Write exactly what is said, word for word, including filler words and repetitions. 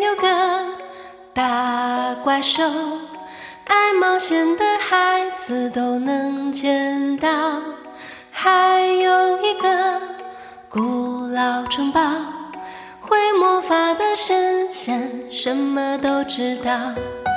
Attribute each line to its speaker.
Speaker 1: 有个大怪兽，爱冒险的孩子都能见到。还有一个古老城堡，会魔法的神仙什么都知道。